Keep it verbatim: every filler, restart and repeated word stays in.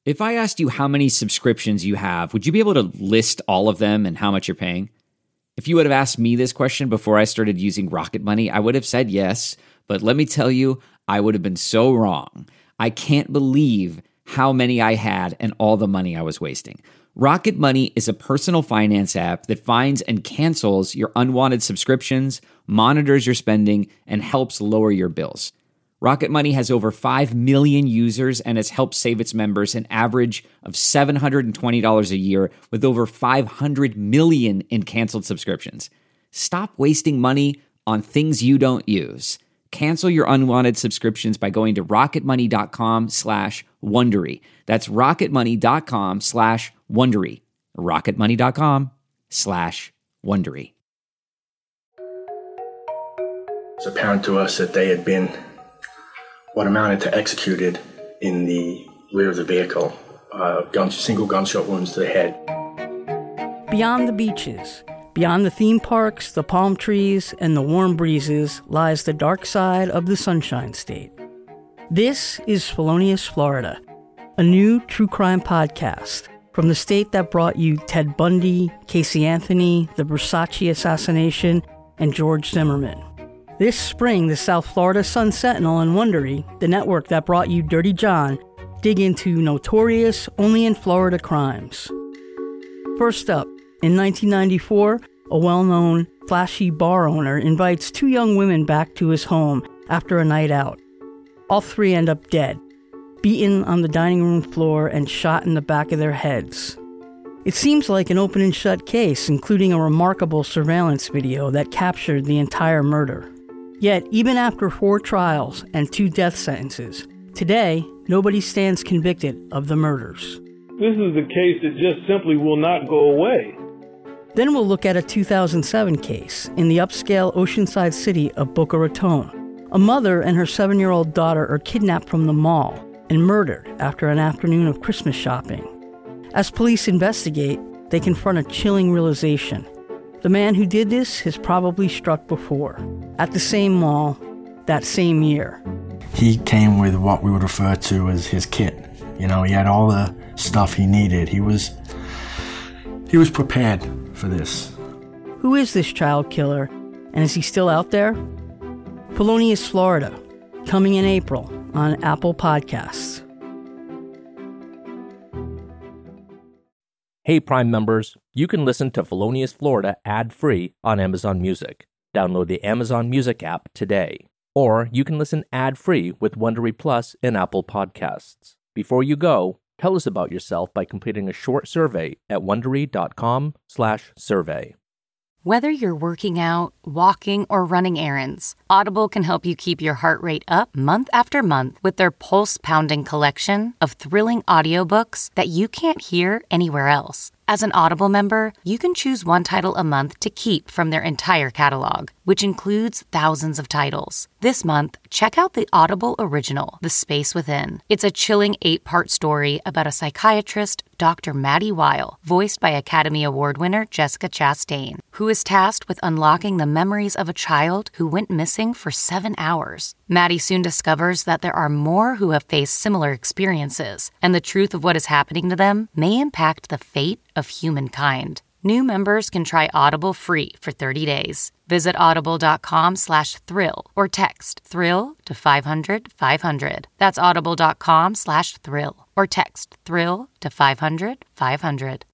If I asked you how many subscriptions you have, would you be able to list all of them and how much you're paying? If you would have asked me this question before I started using Rocket Money, I would have said yes, but let me tell you, I would have been so wrong. I can't believe how many I had and all the money I was wasting. Rocket Money is a personal finance app that finds and cancels your unwanted subscriptions, monitors your spending, and helps lower your bills. Rocket Money has over five million users and has helped save its members an average of seven hundred twenty dollars a year with over five hundred million in canceled subscriptions. Stop wasting money on things you don't use. Cancel your unwanted subscriptions by going to rocketmoney.com slash Wondery. That's rocketmoney.com slash Wondery. rocketmoney.com slash Wondery. It's apparent to us that they had been what amounted to executed in the rear of the vehicle. Uh, gun, single gunshot wounds to the head. Beyond the beaches, beyond the theme parks, the palm trees, and the warm breezes lies the dark side of the Sunshine State. This is Felonious Florida, a new true crime podcast from the state that brought you Ted Bundy, Casey Anthony, the Versace assassination, and George Zimmerman. This spring, the South Florida Sun Sentinel and Wondery, the network that brought you Dirty John, dig into notorious, only in Florida crimes. First up, in nineteen ninety-four, a well-known, flashy bar owner invites two young women back to his home after a night out. All three end up dead, beaten on the dining room floor and shot in the back of their heads. It seems like an open and shut case, including a remarkable surveillance video that captured the entire murder. Yet, even after four trials and two death sentences, today, nobody stands convicted of the murders. This is a case that just simply will not go away. Then we'll look at a two thousand seven case in the upscale oceanside city of Boca Raton. A mother and her seven-year-old daughter are kidnapped from the mall and murdered after an afternoon of Christmas shopping. As police investigate, they confront a chilling realization. The man who did this has probably struck before, at the same mall, that same year. He came with what we would refer to as his kit. You know, he had all the stuff he needed. He was, he was prepared for this. Who is this child killer, and is he still out there? Felonious Florida, coming in April on Apple Podcasts. Hey, Prime members, you can listen to Felonious Florida ad-free on Amazon Music. Download the Amazon Music app today. Or you can listen ad-free with Wondery Plus in Apple Podcasts. Before you go, tell us about yourself by completing a short survey at Wondery.com slash survey. Whether you're working out, walking, or running errands, Audible can help you keep your heart rate up month after month with their pulse-pounding collection of thrilling audiobooks that you can't hear anywhere else. As an Audible member, you can choose one title a month to keep from their entire catalog, which includes thousands of titles. This month, check out the Audible original, The Space Within. It's a chilling eight-part story about a psychiatrist, Doctor Maddie Weil, voiced by Academy Award winner Jessica Chastain, who is tasked with unlocking the memories of a child who went missing for seven hours. Maddie soon discovers that there are more who have faced similar experiences, and the truth of what is happening to them may impact the fate of humankind. New members can try Audible free for thirty days. Visit audible.com slash thrill or text thrill to five hundred five hundred. That's audible.com slash thrill or text thrill to five hundred five hundred.